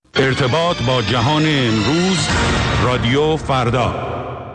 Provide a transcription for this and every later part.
ارتباط با جهان امروز، رادیو فردا.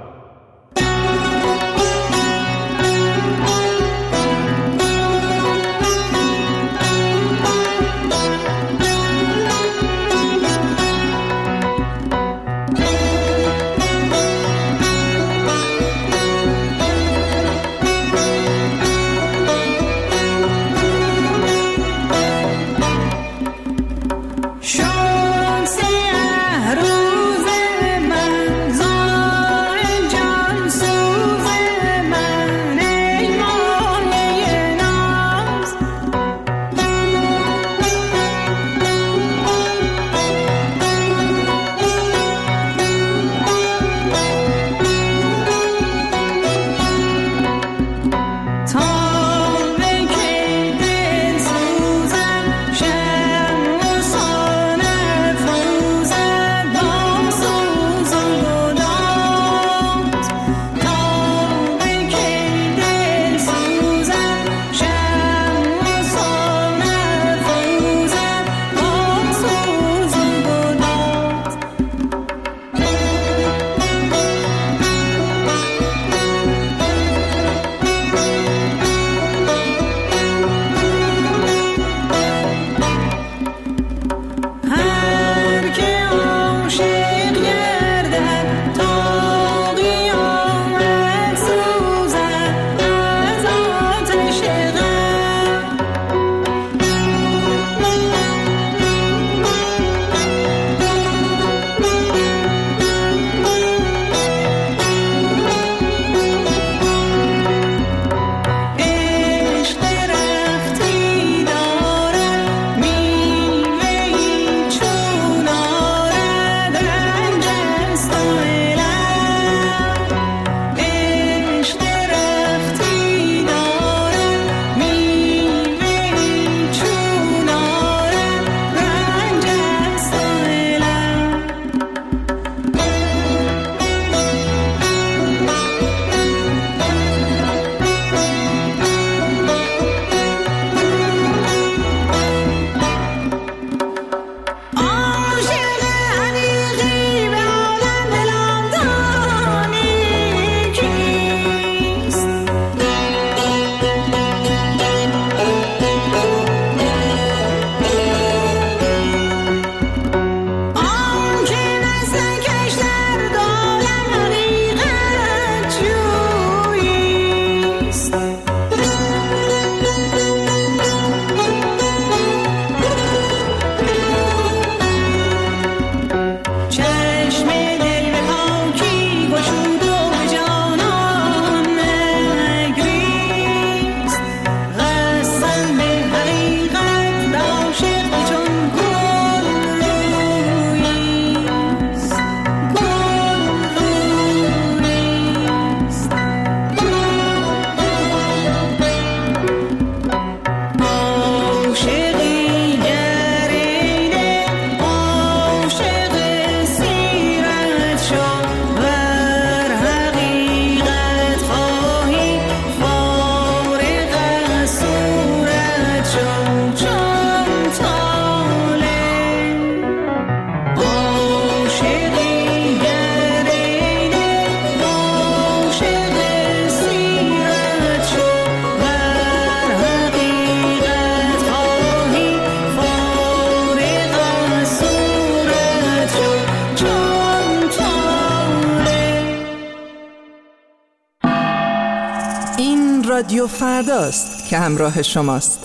رادیو فرداست که همراه شماست.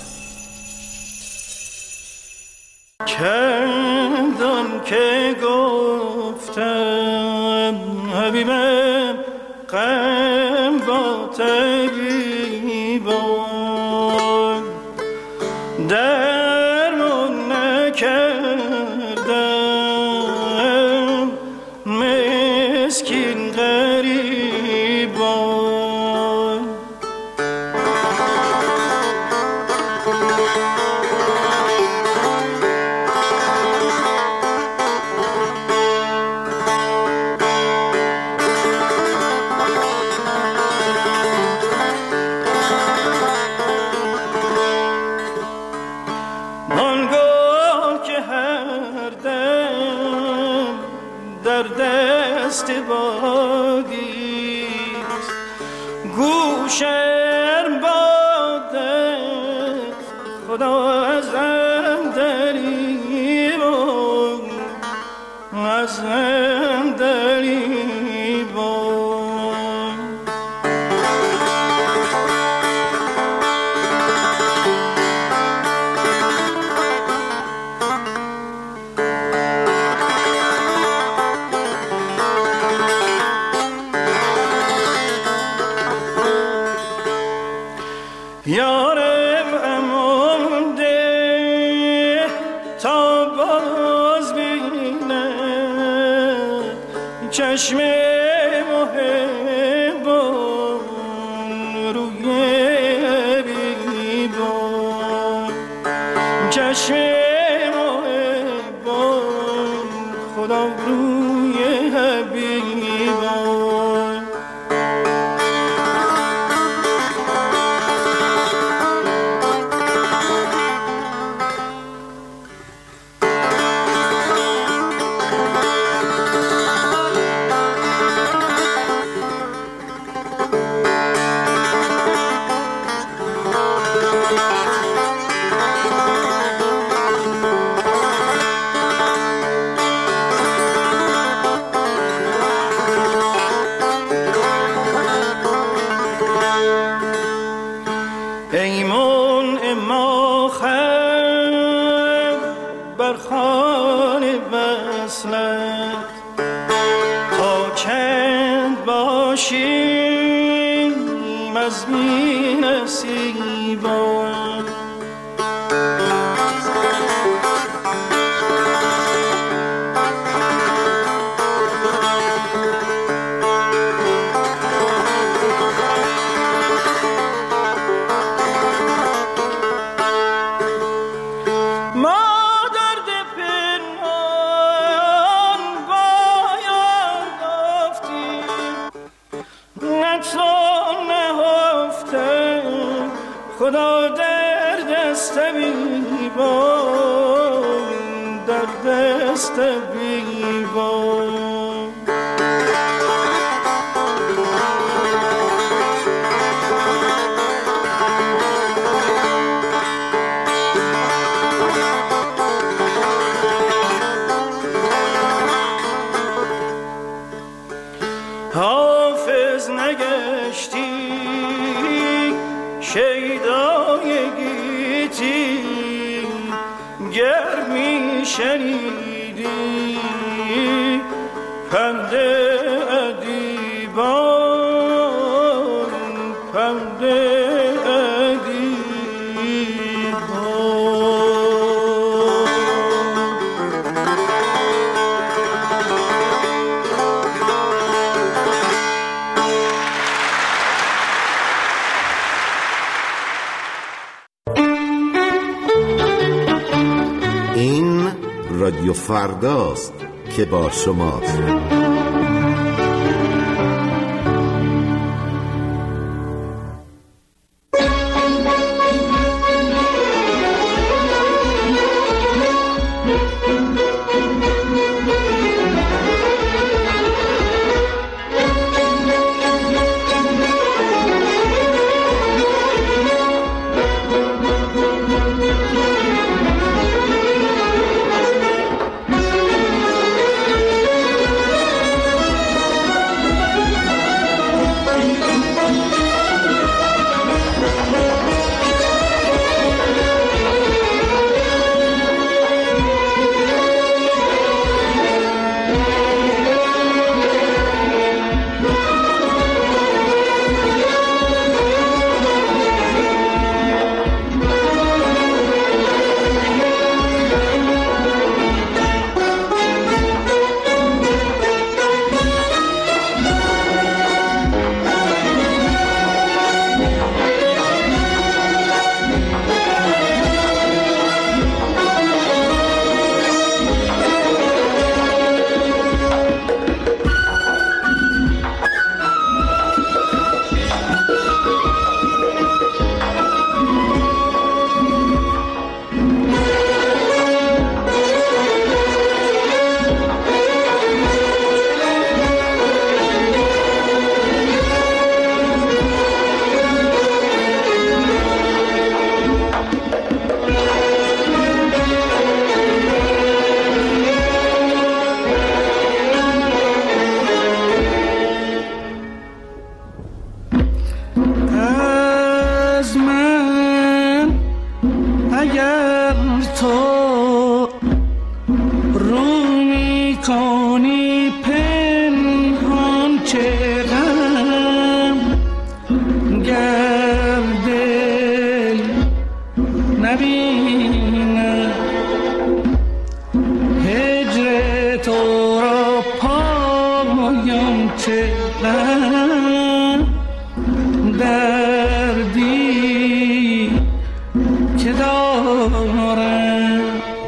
چندان که گفتم حبیبم غم با طبیبان درمان نکردم مسکین غریبان. آنگاه که در دست بادیست. گوشم باده خدا ازم دریبون، ازم دریبون. یارم امان ده تا باز بینه چشم محبان روی حبیبان، چشم محبان خدا روی حبیبان. ایمون اما خم بر خوان وصلت، تا چند باشیم از بی نصیبان. خدا در دست بیبان، در دست بیبان. حافظ نگشتی شیدای گیتی، گر می شنیدی پند ادیبان، پند ادیبان. رادیو فرداست که با شماست. چه غم دردی که دارم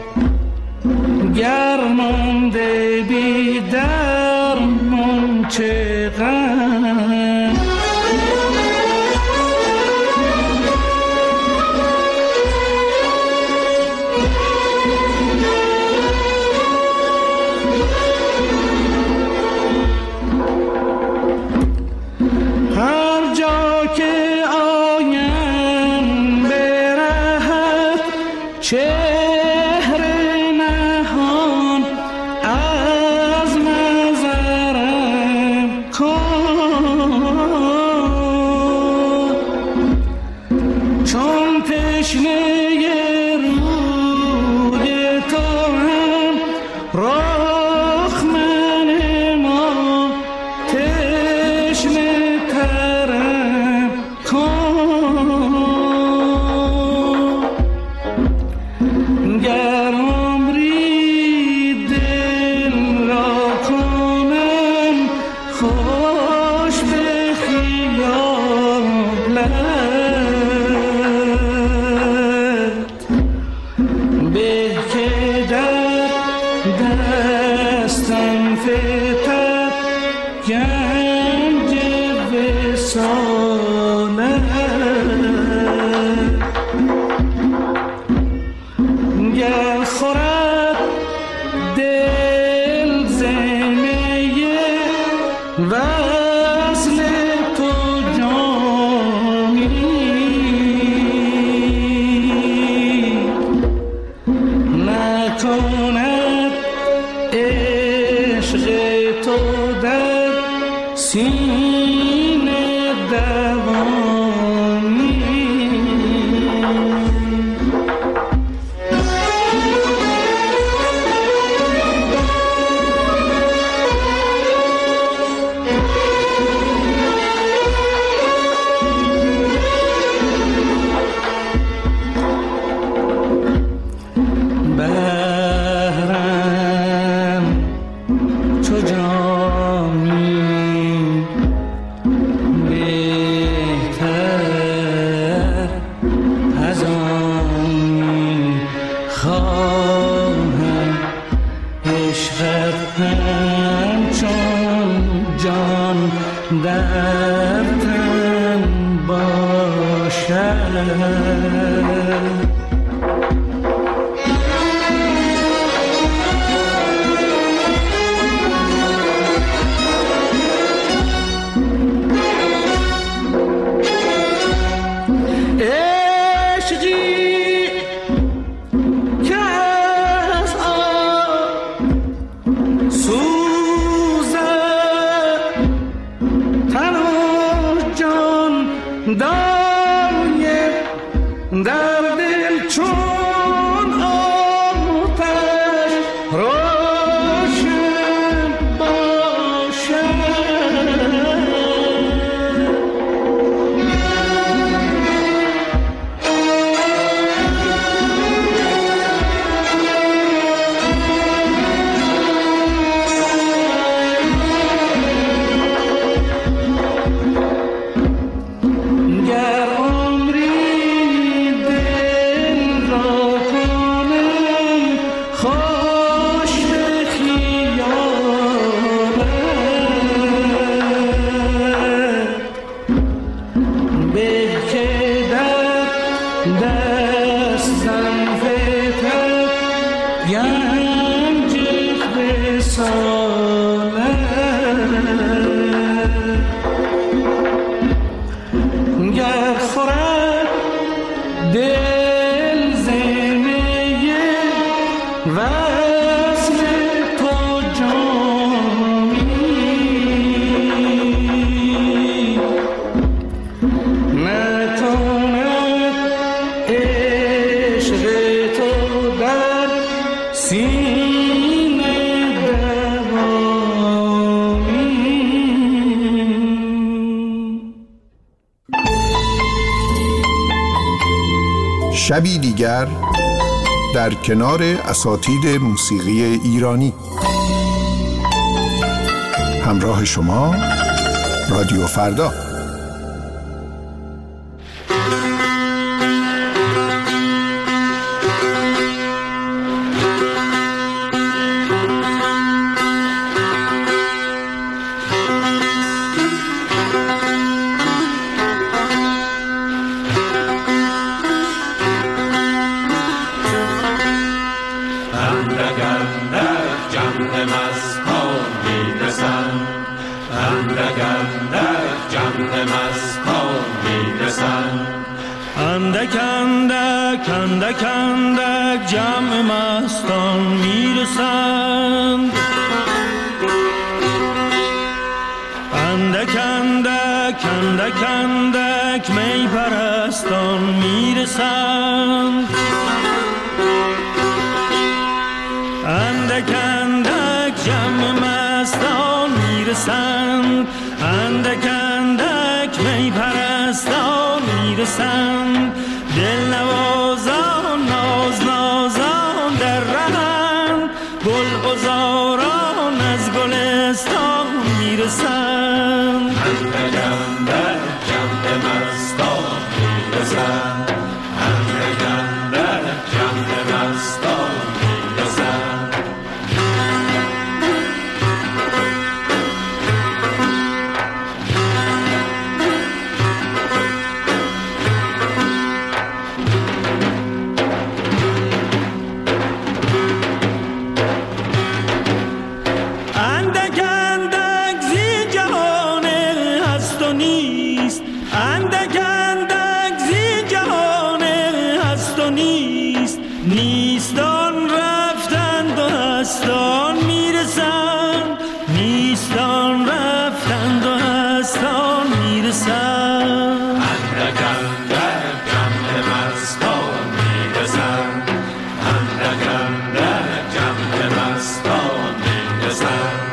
گرمانده بی درمان چه غم هر جا که آیم برهد چهره نهان از نظرم کن چون تشنه روی تو هم رخ من ما تشنه ترم کن گر عمری دل را کنم خوش به خیالت به که در دستم فتد گنج وصالت گر خورد دل زمه وصل تو جامی نکند عشق تو در سینه دوامی بهرم چو جامی بهتر از آنی خواهم عشقت همچون جان در تن باشد در دل چون آتش روشن باشد گر عمری دل را کنم خوش به خیالت به که در دستم فتد گنج وصالت گر خورد دل زمه وصل تو جامی نکند عشق تو در سینه دوامی شبی دیگر در کنار اساتید موسیقی ایرانی. همراه شما رادیو فردا. اندک اندک اندک اندک جمع مستان میرسند، اندک اندک اندک اندک می پرستان میرسند، اندک اندک جمع مستان میرسند، اندک اندک می پرستان میرسند، دل نوازان ناز نازان در رهند، گل غزاران از گلستان میرسند، اندک اندک جمع مستان میرسند، اندک اندک جمع مستان میرسند. نیستان رفتند و هستان میرسند، نیستان رفتند و هستان میرسند، اندک اندک جمع مستان میرسند، اندک اندک جمع مستان میرسند.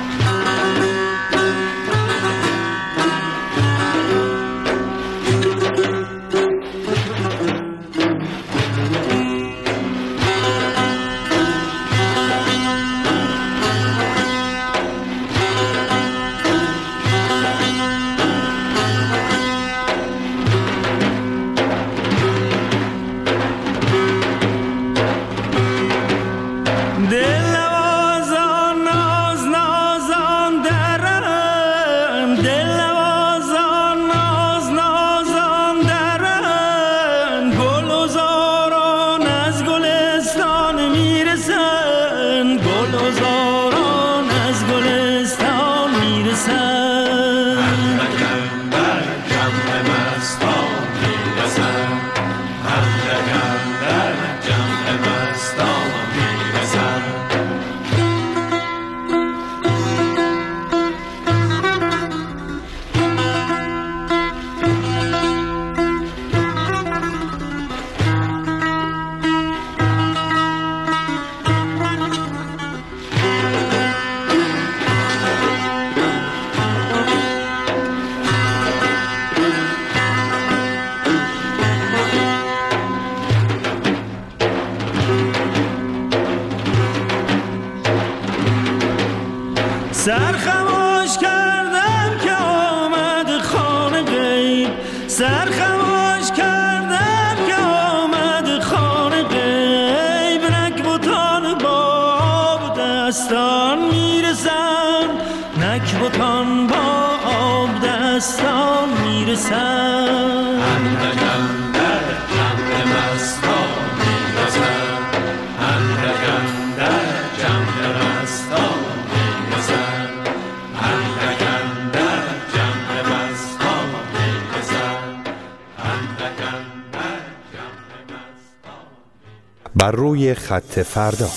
سرخموش کردم که آمد خانه غیب، سرخموش کردم که آمد خانه غیب، نکبتان با آب دستان میرسند، نکبتان با آب دستان میرسند، اندک اندک جمع مستان میرسند، اندک اندک جمع مستان میرسند، اندک اندک جمع مستان میرسند، اندک اندک جمع مستان. بر روی خط فردا.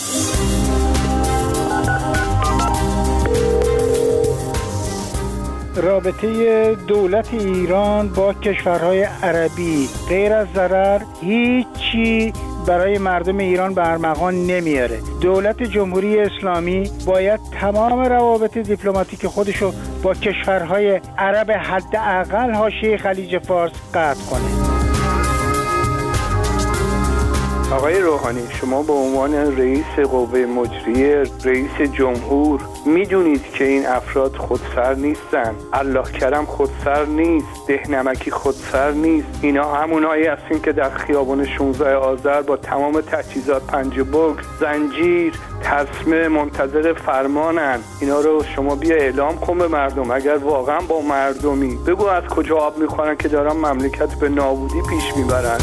رابطه دولت ایران با کشورهای عربی غیر از ضرر هیچی برای مردم ایران به ارمغان نمیاره. دولت جمهوری اسلامی باید تمام روابط دیپلماتیک خودشو با کشورهای عرب حداقل حاشیه خلیج فارس قطع کنه. آقای روحانی، شما به عنوان رئیس قوه مجریه، رئیس جمهور، میدونید که این افراد خودسر نیستن. الله کرم خودسر نیست، دهنمکی خودسر نیست. اینا همونایی هستین که در خیابان 16 آذر با تمام تجهیزات، پنج بوکس، زنجیر، تسمه منتظر فرمانن. اینا رو شما بیا اعلام کن به مردم. اگر واقعا با مردمی، بگو از کجا آب میخورن که دارن مملکت به نابودی پیش میبرن.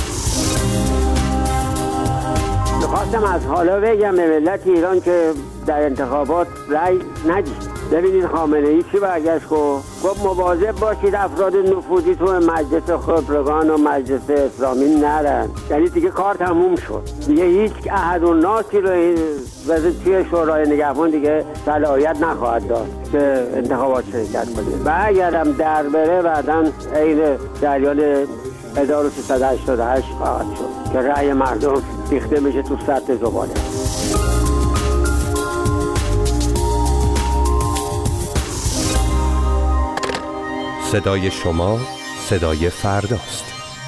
میخواستم از حالا بگم به ملت ایران که در انتخابات رأی ندید. ببینید خامنه‌ای چی برگشت گفت مواظب باشید افراد نفوذی تو مجلس خبرگان و مجلس اسلامی نرن. یعنی دیگه کار تموم شد، دیگه هیچ احد و ناسی رو توی شورای نگهبان دیگه صلاحیت نخواهد داشت که انتخابات شرکت کنه. و اگرم در بره بعداً عین جریان 1388 خواهد شد که رأی مردم ریخته میشه تو سطح زباله. صدای شما صدای فرداست.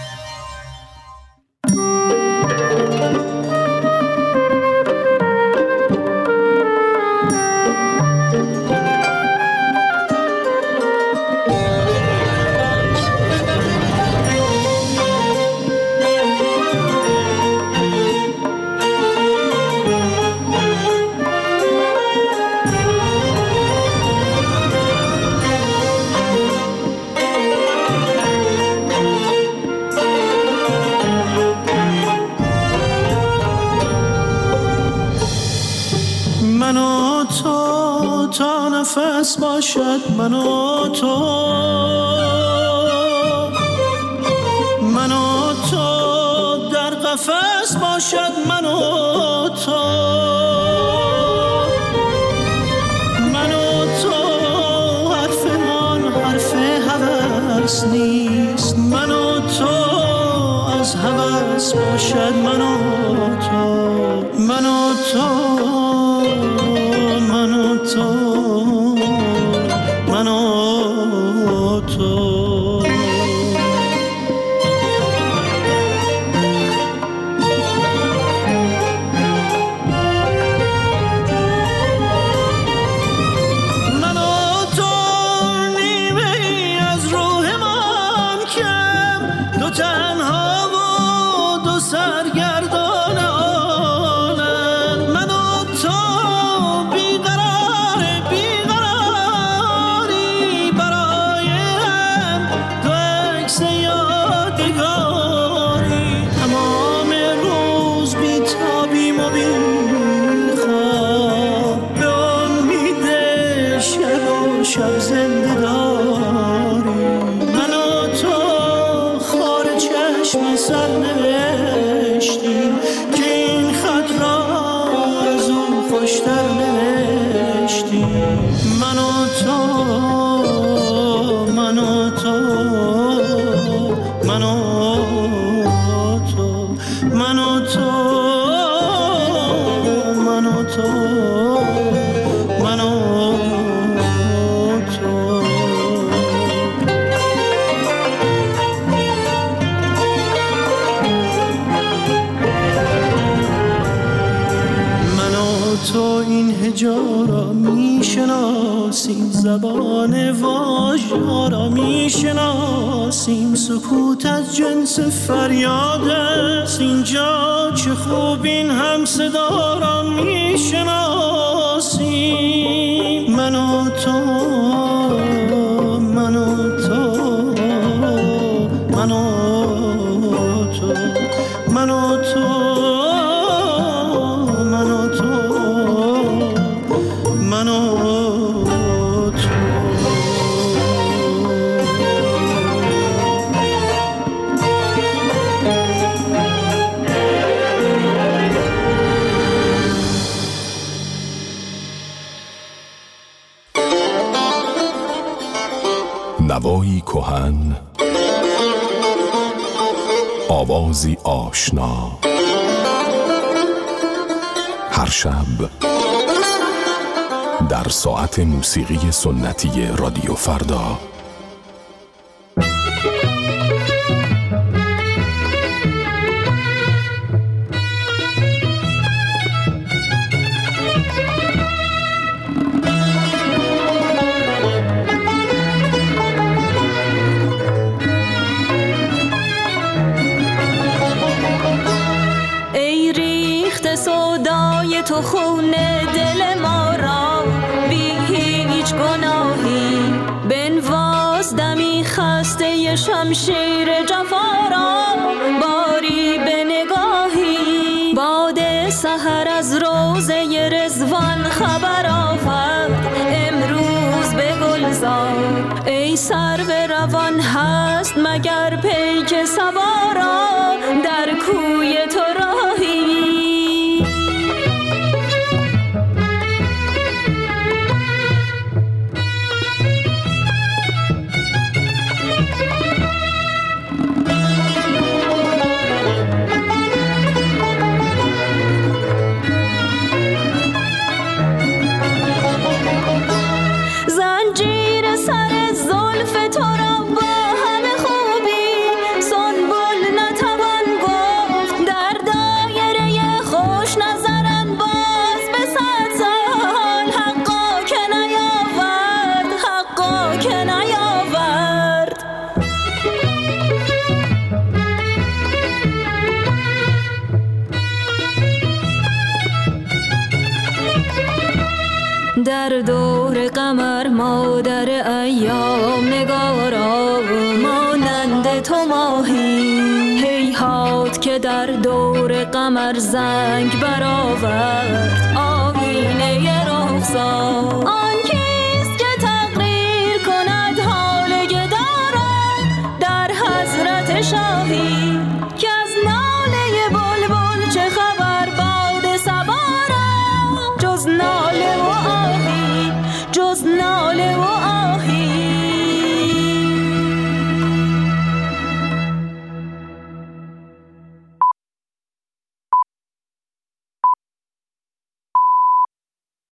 نفس باشد من و تو، من و تو در قفس باشد من و تو، من و تو حرفمان حرف هوس نیست، من و تو از هوس باشد من و تو، من و تو، من و تو، من و تو. من و تو نیمه ای از روح من کم، دو تنها و دو سرگردان عالم، من و تو بیقرار بیقراری برای هم، دو عکس یادگاری، تمام روز بیتابیم و بیخواب، به امید شب و شب زنده داری، من و تو خار چشم سر نوشتیم که این خط را از اون خوشتر نوشتیم، من و تو، من و تو، من و تو، من و تو، من و تو، من و تو. من و تو این هجا را میشناسیم، زبان واژه‌ها را میشناسیم، سکوت از جنس فریاد است اینجا، چه خوب این هم صدا را میشناسیم، من و تو، من و تو، من و تو، من و تو، من و تو، من و تو. نوایی کهن، آوازی آشنا، هر شب در ساعت موسیقی سنتی رادیو فردا. صدای شمشیر جفا را باری به نگاهی. باد سحر از روضه رضوان خبر آورد امروز به گلزار. ای سرو روان هست مگر پیک سوارا در کوی تو راهی. زنجیر سر زلف تو را با همه خوبی سنبل نتوان گفت. در دایره خوش نظرن باز به 100 سال. حقا که نیاورد، حقا که نیاورد. در دور قمر مادر ایام نگارا مانند تو ماهی. هیهات که در دور قمر زنگ برآورد آیینه رخسار. آن کیست که تقریر کند حال گداران در حضرت شاهی. که از ناله بلبل چه خبر باد صبا را جز ناله و آهی، جز ناله و